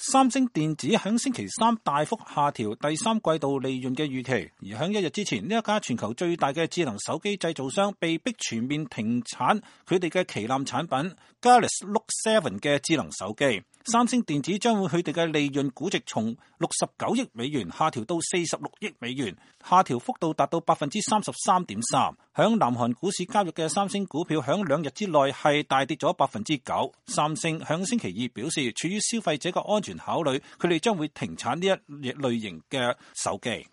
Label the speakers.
Speaker 1: 三星電子響星期三大幅下調第三季度利潤嘅預期，而響一日之前，呢一家全球最大嘅智能手機製造商被迫全面停產佢哋嘅旗艦產品 Galaxy Note 7嘅智能手機。三星電子將會佢哋嘅利潤估值從69億美元下調到46億美元，下調幅度達到 33.3%。響南韓股市交易嘅三星股票響2日之內係大跌咗 9%。三星響星期二表示，出於消費者嘅安全考慮，佢哋將會停產呢一類型嘅手機。